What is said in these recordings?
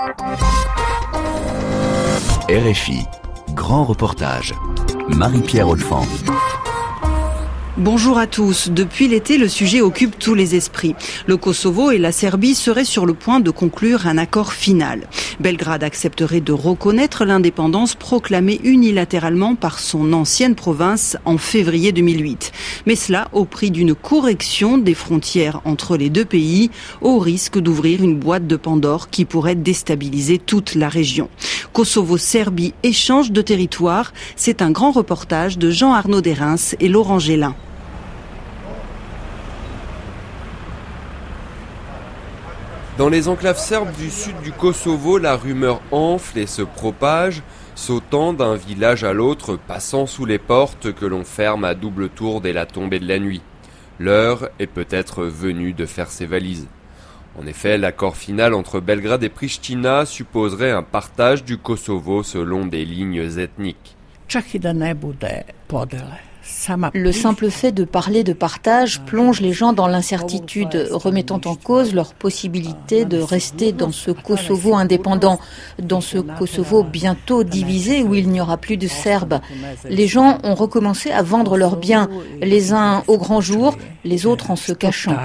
RFI, grand reportage. Marie-Pierre Olfan. Bonjour à tous. Depuis l'été, le sujet occupe tous les esprits. Le Kosovo et la Serbie seraient sur le point de conclure un accord final. Belgrade accepterait de reconnaître l'indépendance proclamée unilatéralement par son ancienne province en février 2008. Mais cela au prix d'une correction des frontières entre les deux pays, au risque d'ouvrir une boîte de Pandore qui pourrait déstabiliser toute la région. Kosovo-Serbie, échange de territoire, c'est un grand reportage de Jean-Arnaud Derens et Laurent Gélin. Dans les enclaves serbes du sud du Kosovo, la rumeur enfle et se propage, sautant d'un village à l'autre, passant sous les portes que l'on ferme à double tour dès la tombée de la nuit. L'heure est peut-être venue de faire ses valises. En effet, l'accord final entre Belgrade et Pristina supposerait un partage du Kosovo selon des lignes ethniques. Le simple fait de parler de partage plonge les gens dans l'incertitude, remettant en cause leur possibilité de rester dans ce Kosovo indépendant, dans ce Kosovo bientôt divisé où il n'y aura plus de Serbes. Les gens ont recommencé à vendre leurs biens, les uns au grand jour, les autres en se cachant.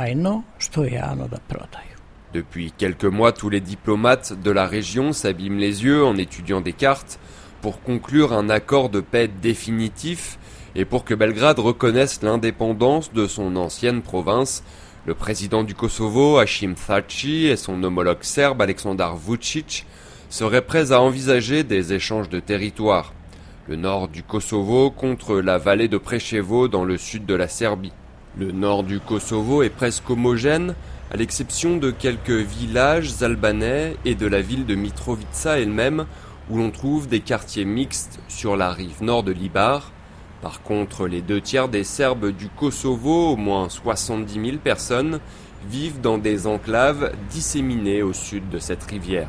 Depuis quelques mois, tous les diplomates de la région s'abîment les yeux en étudiant des cartes pour conclure un accord de paix définitif et pour que Belgrade reconnaisse l'indépendance de son ancienne province. Le président du Kosovo, Hashim Thaçi, et son homologue serbe, Aleksandar Vučić, seraient prêts à envisager des échanges de territoire. Le nord du Kosovo contre la vallée de Preševo dans le sud de la Serbie. Le nord du Kosovo est presque homogène, à l'exception de quelques villages albanais et de la ville de Mitrovica elle-même, où l'on trouve des quartiers mixtes sur la rive nord de l'Ibar. Par contre, les 2/3 des Serbes du Kosovo, au moins 70 000 personnes, vivent dans des enclaves disséminées au sud de cette rivière.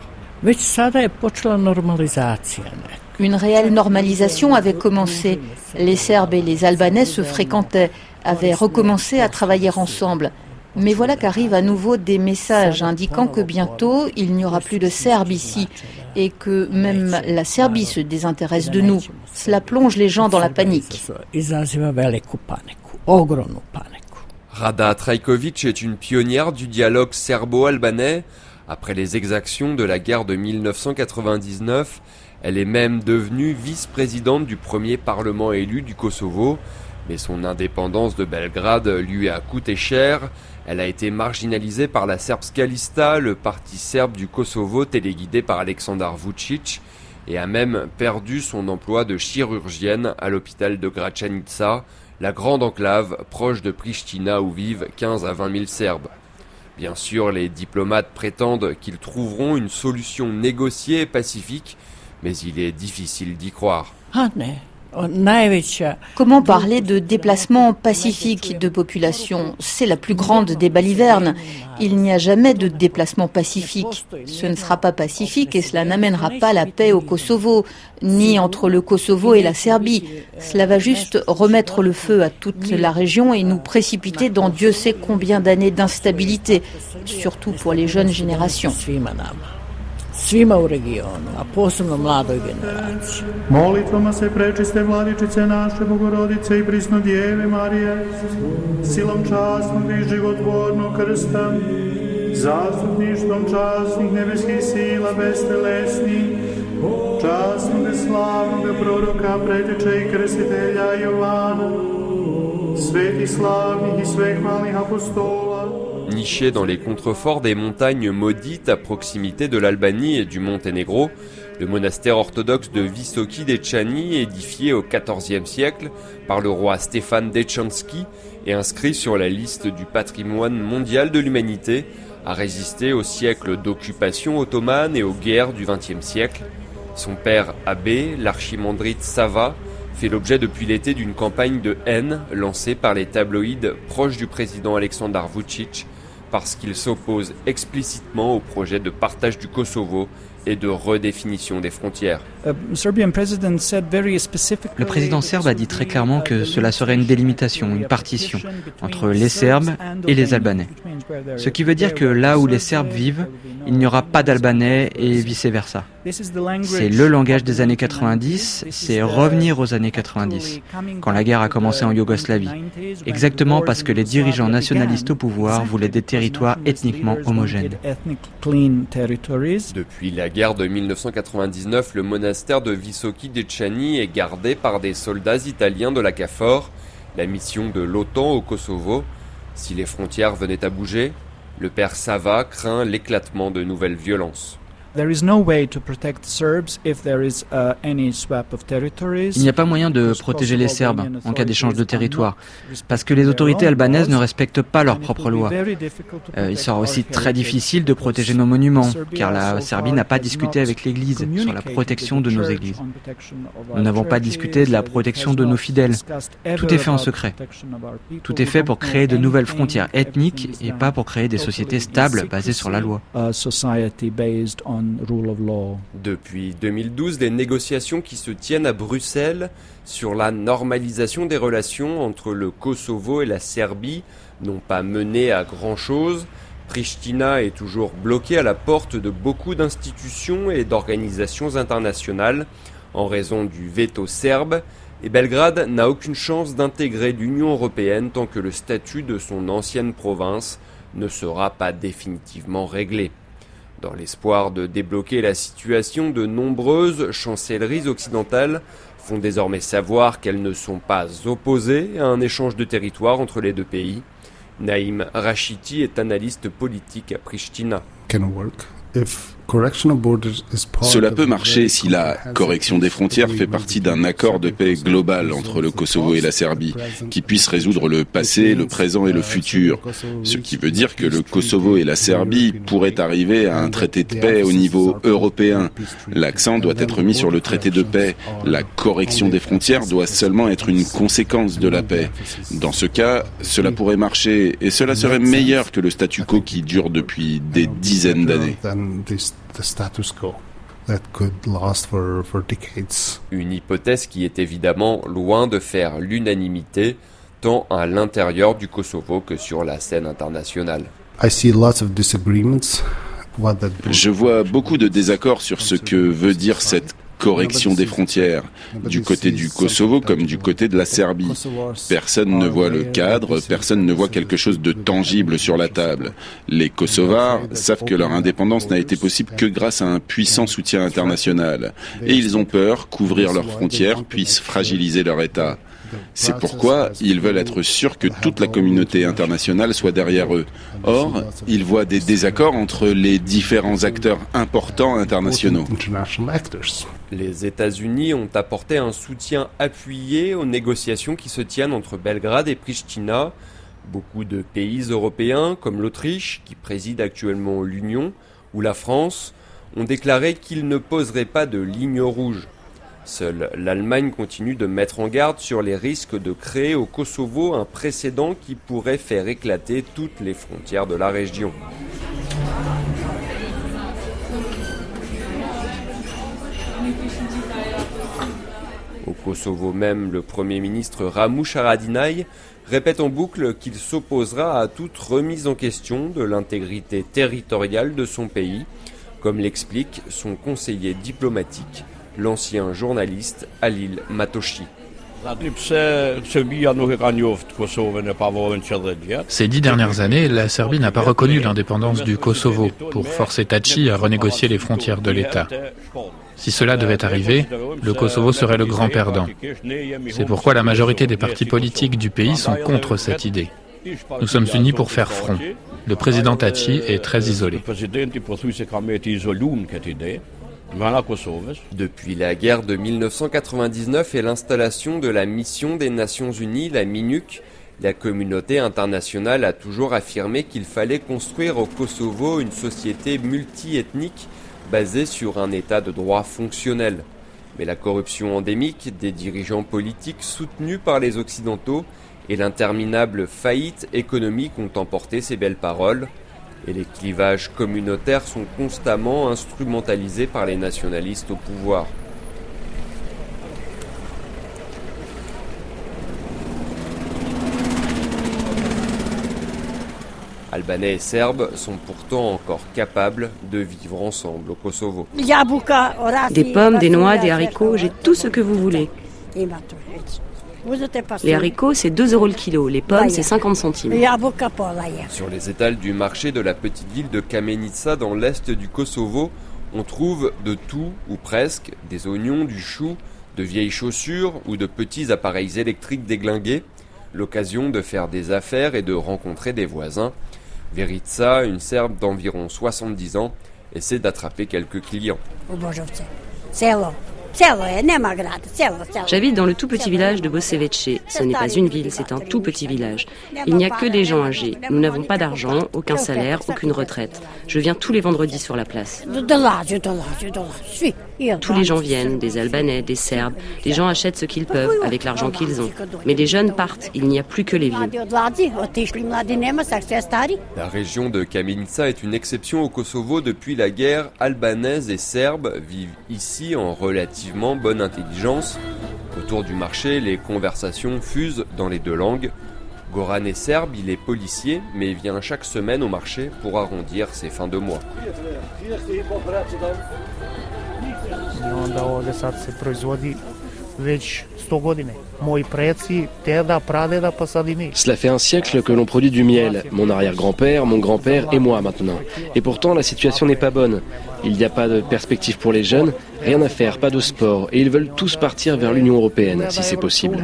Une réelle normalisation avait commencé. Les Serbes et les Albanais se fréquentaient, avaient recommencé à travailler ensemble. Mais voilà qu'arrivent à nouveau des messages indiquant que bientôt il n'y aura plus de Serbes ici et que même la Serbie se désintéresse de nous. Cela plonge les gens dans la panique. Rada Trajković est une pionnière du dialogue serbo-albanais. Après les exactions de la guerre de 1999, elle est même devenue vice-présidente du premier parlement élu du Kosovo. Mais son indépendance de Belgrade lui a coûté cher. Elle a été marginalisée par la Srpska lista, le parti serbe du Kosovo téléguidé par Aleksandar Vučić, et a même perdu son emploi de chirurgienne à l'hôpital de Gračanica, la grande enclave proche de Pristina où vivent 15 à 20 000 Serbes. Bien sûr, les diplomates prétendent qu'ils trouveront une solution négociée et pacifique, mais il est difficile d'y croire. Comment parler de déplacement pacifique de population ? C'est la plus grande des balivernes. Il n'y a jamais de déplacement pacifique. Ce ne sera pas pacifique et cela n'amènera pas la paix au Kosovo, ni entre le Kosovo et la Serbie. Cela va juste remettre le feu à toute la région et nous précipiter dans Dieu sait combien d'années d'instabilité, surtout pour les jeunes générations. Svima u regionu, a posebno mladoj generaciji. Molitvama se prečiste vladičice naše Bogorodice i prisno Djeve Marije, silom časnog i životvornog krsta, zastupništvom časnih nebeskih sila bestelesnih, časnog i slavnog proroka, preteča i krstitelja Jovana, svetih slavnih i sveh malih apostola. Niché dans les contreforts des montagnes maudites à proximité de l'Albanie et du Monténégro, le monastère orthodoxe de Visoki Dečani, édifié au XIVe siècle par le roi Stéphane Dechanski et inscrit sur la liste du patrimoine mondial de l'humanité, a résisté aux siècles d'occupation ottomane et aux guerres du XXe siècle. Son père abbé, l'archimandrite Sava, fait l'objet depuis l'été d'une campagne de haine lancée par les tabloïds proches du président Aleksandar Vučić parce qu'il s'oppose explicitement au projet de partage du Kosovo et de redéfinition des frontières. Le président serbe a dit très clairement que cela serait une délimitation, une partition entre les Serbes et les Albanais. Ce qui veut dire que là où les Serbes vivent, il n'y aura pas d'Albanais et vice-versa. C'est le langage des années 90, c'est revenir aux années 90, quand la guerre a commencé en Yougoslavie. Exactement parce que les dirigeants nationalistes au pouvoir voulaient des territoires ethniquement homogènes. Depuis la guerre de 1999, le monastère de Visoki Dečani est gardé par des soldats italiens de la KFOR, la mission de l'OTAN au Kosovo. Si les frontières venaient à bouger, le père Sava craint l'éclatement de nouvelles violences. Il n'y a pas moyen de protéger les Serbes en cas d'échange de territoire, parce que les autorités albanaises ne respectent pas leurs propres lois. Il sera aussi très difficile de protéger nos monuments, car la Serbie n'a pas discuté avec l'Église sur la protection de nos églises. Nous n'avons pas discuté de la protection de nos fidèles. Tout est fait en secret. Tout est fait pour créer de nouvelles frontières ethniques et pas pour créer des sociétés stables basées sur la loi. Depuis 2012, les négociations qui se tiennent à Bruxelles sur la normalisation des relations entre le Kosovo et la Serbie n'ont pas mené à grand-chose. Pristina est toujours bloquée à la porte de beaucoup d'institutions et d'organisations internationales en raison du veto serbe, et Belgrade n'a aucune chance d'intégrer l'Union européenne tant que le statut de son ancienne province ne sera pas définitivement réglé. Dans l'espoir de débloquer la situation, de nombreuses chancelleries occidentales font désormais savoir qu'elles ne sont pas opposées à un échange de territoire entre les deux pays. Naïm Rachiti est analyste politique à Pristina. Cela peut marcher si la correction des frontières fait partie d'un accord de paix global entre le Kosovo et la Serbie, qui puisse résoudre le passé, le présent et le futur. Ce qui veut dire que le Kosovo et la Serbie pourraient arriver à un traité de paix au niveau européen. L'accent doit être mis sur le traité de paix. La correction des frontières doit seulement être une conséquence de la paix. Dans ce cas, cela pourrait marcher et cela serait meilleur que le statu quo qui dure depuis des dizaines d'années. Une hypothèse qui est évidemment loin de faire l'unanimité, tant à l'intérieur du Kosovo que sur la scène internationale. Je vois beaucoup de désaccords sur ce que veut dire cette correction des frontières, du côté du Kosovo comme du côté de la Serbie. Personne ne voit le cadre, personne ne voit quelque chose de tangible sur la table. Les Kosovars savent que leur indépendance n'a été possible que grâce à un puissant soutien international. Et ils ont peur qu'ouvrir leurs frontières puisse fragiliser leur État. C'est pourquoi ils veulent être sûrs que toute la communauté internationale soit derrière eux. Or, ils voient des désaccords entre les différents acteurs importants internationaux. Les États-Unis ont apporté un soutien appuyé aux négociations qui se tiennent entre Belgrade et Pristina. Beaucoup de pays européens, comme l'Autriche, qui préside actuellement l'Union, ou la France, ont déclaré qu'ils ne poseraient pas de ligne rouge. Seule l'Allemagne continue de mettre en garde sur les risques de créer au Kosovo un précédent qui pourrait faire éclater toutes les frontières de la région. Au Kosovo même, le Premier ministre Ramush Haradinaj répète en boucle qu'il s'opposera à toute remise en question de l'intégrité territoriale de son pays, comme l'explique son conseiller diplomatique, l'ancien journaliste Halil Matoshi. Ces 10 dernières années, la Serbie n'a pas reconnu l'indépendance du Kosovo pour forcer Tači à renégocier les frontières de l'État. Si cela devait arriver, le Kosovo serait le grand perdant. C'est pourquoi la majorité des partis politiques du pays sont contre cette idée. Nous sommes unis pour faire front. Le président Tači est très isolé. Depuis la guerre de 1999 et l'installation de la mission des Nations Unies, la MINUC, la communauté internationale a toujours affirmé qu'il fallait construire au Kosovo une société multi-ethnique basée sur un état de droit fonctionnel. Mais la corruption endémique des dirigeants politiques soutenus par les Occidentaux et l'interminable faillite économique ont emporté ces belles paroles. Et les clivages communautaires sont constamment instrumentalisés par les nationalistes au pouvoir. Albanais et Serbes sont pourtant encore capables de vivre ensemble au Kosovo. Des pommes, des noix, des haricots, j'ai tout ce que vous voulez. Les haricots, c'est 2 € le kilo. Les pommes, c'est 50 centimes. Sur les étals du marché de la petite ville de Kamenica dans l'est du Kosovo, on trouve de tout ou presque, des oignons, du chou, de vieilles chaussures ou de petits appareils électriques déglingués. L'occasion de faire des affaires et de rencontrer des voisins. Verica, une Serbe d'environ 70 ans, essaie d'attraper quelques clients. J'habite dans le tout petit village de Bosevece. Ce n'est pas une ville, c'est un tout petit village. Il n'y a que des gens âgés. Nous n'avons pas d'argent, aucun salaire, aucune retraite. Je viens tous les vendredis sur la place. Tous les gens viennent, des Albanais, des Serbes. Les gens achètent ce qu'ils peuvent avec l'argent qu'ils ont. Mais les jeunes partent, il n'y a plus que les vieux. La région de Kamenica est une exception au Kosovo depuis la guerre. Albanaises et Serbes vivent ici en relativement bonne intelligence. Autour du marché, les conversations fusent dans les deux langues. Goran est serbe, il est policier, mais vient chaque semaine au marché pour arrondir ses fins de mois. Cela fait un siècle que l'on produit du miel. Mon arrière-grand-père, mon grand-père et moi maintenant. Et pourtant, la situation n'est pas bonne. Il n'y a pas de perspective pour les jeunes, rien à faire, pas de sport. Et ils veulent tous partir vers l'Union européenne, si c'est possible.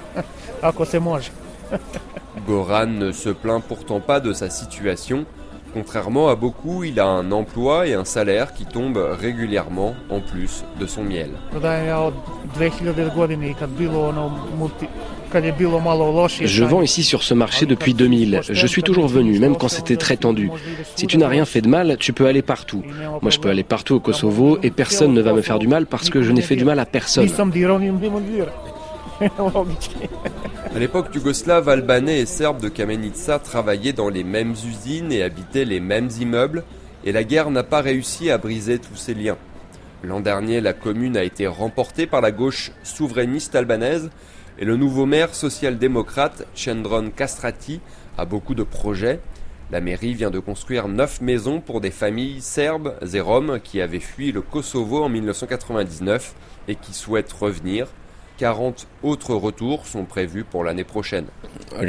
Goran ne se plaint pourtant pas de sa situation. Contrairement à beaucoup, il a un emploi et un salaire qui tombent régulièrement en plus de son miel. Je vends ici sur ce marché depuis 2000. Je suis toujours venu, même quand c'était très tendu. Si tu n'as rien fait de mal, tu peux aller partout. Moi, je peux aller partout au Kosovo et personne ne va me faire du mal parce que je n'ai fait du mal à personne. À l'époque yougoslave, Albanais et Serbes de Kamenica travaillaient dans les mêmes usines et habitaient les mêmes immeubles, et la guerre n'a pas réussi à briser tous ces liens. L'an dernier, la commune a été remportée par la gauche souverainiste albanaise, et le nouveau maire social-démocrate, Cendron Castrati, a beaucoup de projets. La mairie vient de construire 9 maisons pour des familles serbes et roms qui avaient fui le Kosovo en 1999 et qui souhaitent revenir. 40 autres retours sont prévus pour l'année prochaine. À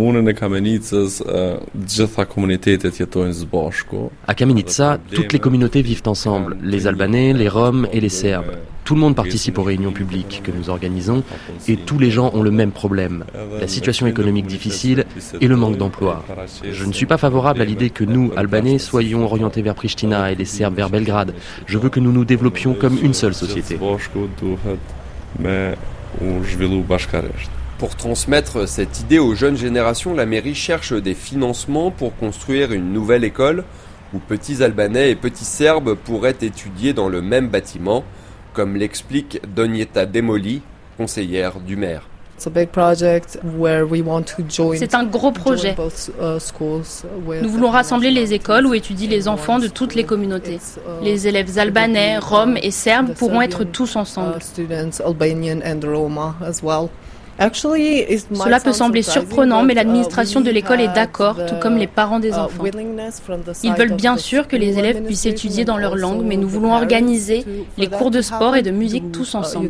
Kamenica, toutes les communautés vivent ensemble, les Albanais, les Roms et les Serbes. Tout le monde participe aux réunions publiques que nous organisons et tous les gens ont le même problème, la situation économique difficile et le manque d'emploi. Je ne suis pas favorable à l'idée que nous, Albanais, soyons orientés vers Pristina et les Serbes vers Belgrade. Je veux que nous nous développions comme une seule société. Pour transmettre cette idée aux jeunes générations, la mairie cherche des financements pour construire une nouvelle école où petits Albanais et petits Serbes pourraient étudier dans le même bâtiment, comme l'explique Donjeta Demoli, conseillère du maire. C'est un gros projet. Nous voulons rassembler les écoles où étudient les enfants de toutes les communautés. Les élèves albanais, roms et serbes pourront être tous ensemble. Cela peut sembler surprenant, mais l'administration de l'école est d'accord, tout comme les parents des enfants. Ils veulent bien sûr que les élèves puissent étudier dans leur langue, mais nous voulons organiser les cours de sport et de musique tous ensemble.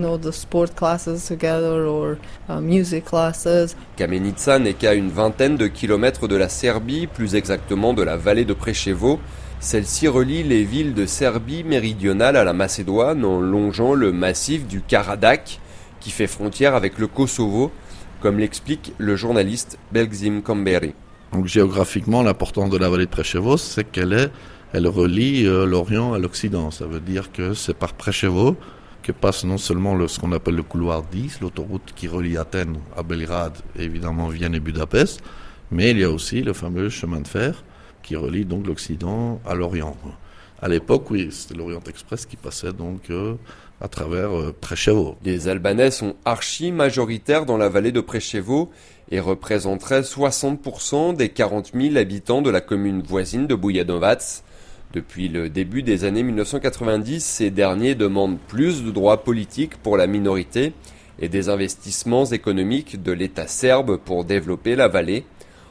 Kamenica n'est qu'à une vingtaine de kilomètres de la Serbie, plus exactement de la vallée de Preševo. Celle-ci relie les villes de Serbie méridionale à la Macédoine en longeant le massif du Karadak, qui fait frontière avec le Kosovo, comme l'explique le journaliste Belgzim Kamberi. Donc, géographiquement, l'importance de la vallée de Preševo, c'est qu'elle relie l'Orient à l'Occident. Ça veut dire que c'est par Preševo que passe non seulement ce qu'on appelle le couloir 10, l'autoroute qui relie Athènes à Belgrade, et évidemment Vienne et Budapest, mais il y a aussi le fameux chemin de fer qui relie donc l'Occident à l'Orient. À l'époque, oui, c'était l'Orient Express qui passait donc à travers Preševo. Les Albanais sont archi-majoritaires dans la vallée de Preševo et représenteraient 60% des 40 000 habitants de la commune voisine de Bujanovac. Depuis le début des années 1990, ces derniers demandent plus de droits politiques pour la minorité et des investissements économiques de l'État serbe pour développer la vallée.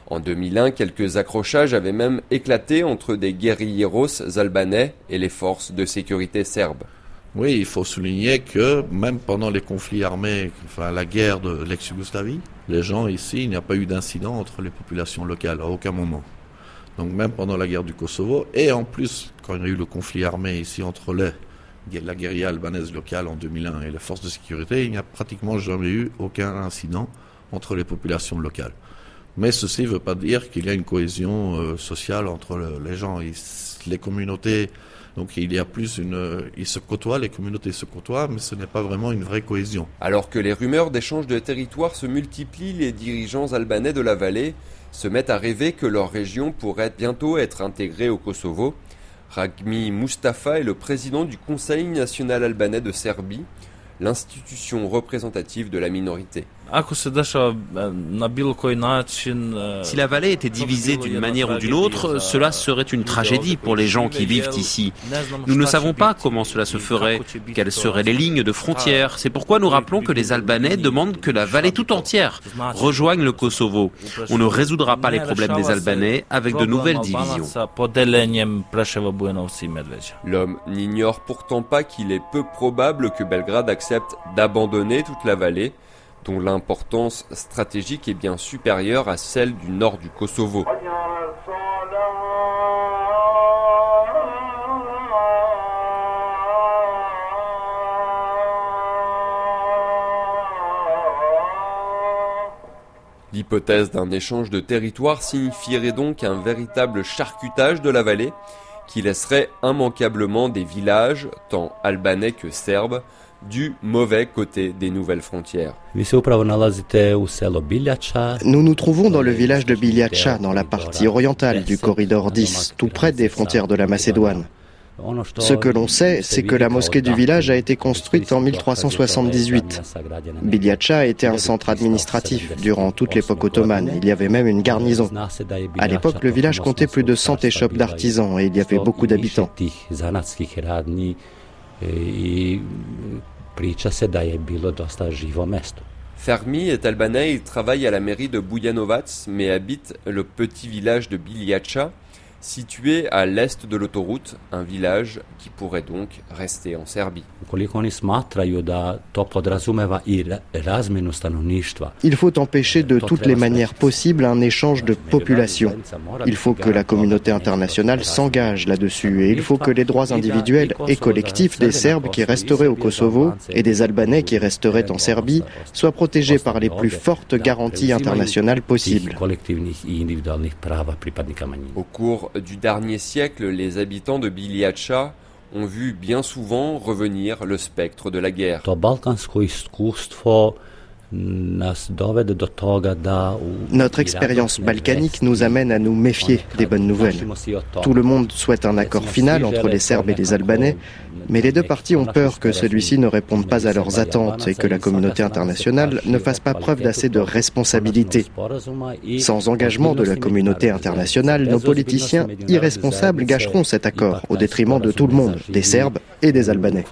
En 2001, quelques accrochages avaient même éclaté entre des guérilleros albanais et les forces de sécurité serbes. Oui, il faut souligner que même pendant les conflits armés, enfin la guerre de l'ex-Yougoslavie, les gens ici, il n'y a pas eu d'incident entre les populations locales à aucun moment. Donc même pendant la guerre du Kosovo, et en plus, quand il y a eu le conflit armé ici entre la guérilla albanaise locale en 2001 et les forces de sécurité, il n'y a pratiquement jamais eu aucun incident entre les populations locales. Mais ceci ne veut pas dire qu'il y a une cohésion sociale entre les gens. Les communautés, donc il y a plus ils se côtoient, les communautés se côtoient, mais ce n'est pas vraiment une vraie cohésion. Alors que les rumeurs d'échange de territoire se multiplient, les dirigeants albanais de la vallée se mettent à rêver que leur région pourrait bientôt être intégrée au Kosovo. Ragmi Mustafa est le président du Conseil national albanais de Serbie, l'institution représentative de la minorité. Si la vallée était divisée d'une manière ou d'une autre, cela serait une tragédie pour les gens qui vivent ici. Nous ne savons pas comment cela se ferait, quelles seraient les lignes de frontières. C'est pourquoi nous rappelons que les Albanais demandent que la vallée tout entière rejoigne le Kosovo. On ne résoudra pas les problèmes des Albanais avec de nouvelles divisions. L'homme n'ignore pourtant pas qu'il est peu probable que Belgrade accepte d'abandonner toute la vallée, dont l'importance stratégique est bien supérieure à celle du nord du Kosovo. L'hypothèse d'un échange de territoire signifierait donc un véritable charcutage de la vallée, qui laisserait immanquablement des villages, tant albanais que serbes, du mauvais côté des nouvelles frontières. Nous nous trouvons dans le village de Biljača, dans la partie orientale du corridor 10, tout près des frontières de la Macédoine. Ce que l'on sait, c'est que la mosquée du village a été construite en 1378. Biljača était un centre administratif durant toute l'époque ottomane. Il y avait même une garnison. À l'époque, le village comptait plus de 100 échoppes d'artisans et il y avait beaucoup d'habitants. Fermi est albanais, il travaille à la mairie de Bujanovac, mais habite le petit village de Biljača, situé à l'est de l'autoroute, un village qui pourrait donc rester en Serbie. Il faut empêcher de toutes les manières possibles un échange de population. Il faut que la communauté internationale s'engage là-dessus et il faut que les droits individuels et collectifs des Serbes qui resteraient au Kosovo et des Albanais qui resteraient en Serbie soient protégés par les plus fortes garanties internationales possibles. Au cours du dernier siècle, les habitants de Biljača ont vu bien souvent revenir le spectre de la guerre. Notre expérience balkanique nous amène à nous méfier des bonnes nouvelles. Tout le monde souhaite un accord final entre les Serbes et les Albanais, mais les deux parties ont peur que celui-ci ne réponde pas à leurs attentes et que la communauté internationale ne fasse pas preuve d'assez de responsabilité. Sans engagement de la communauté internationale, nos politiciens irresponsables gâcheront cet accord au détriment de tout le monde, des Serbes et des Albanais.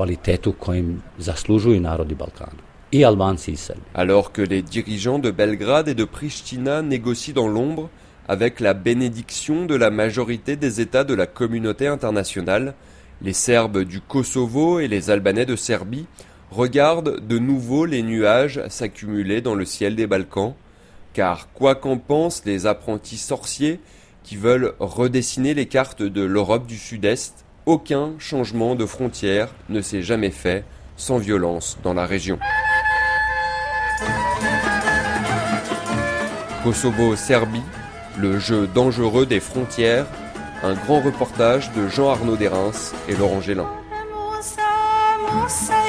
Alors que les dirigeants de Belgrade et de Pristina négocient dans l'ombre, avec la bénédiction de la majorité des États de la communauté internationale, les Serbes du Kosovo et les Albanais de Serbie regardent de nouveau les nuages s'accumuler dans le ciel des Balkans, car quoi qu'en pensent les apprentis sorciers qui veulent redessiner les cartes de l'Europe du Sud-Est, aucun changement de frontière ne s'est jamais fait sans violence dans la région. Kosovo-Serbie, le jeu dangereux des frontières, un grand reportage de Jean-Arnaud Derens et Laurent Gélin.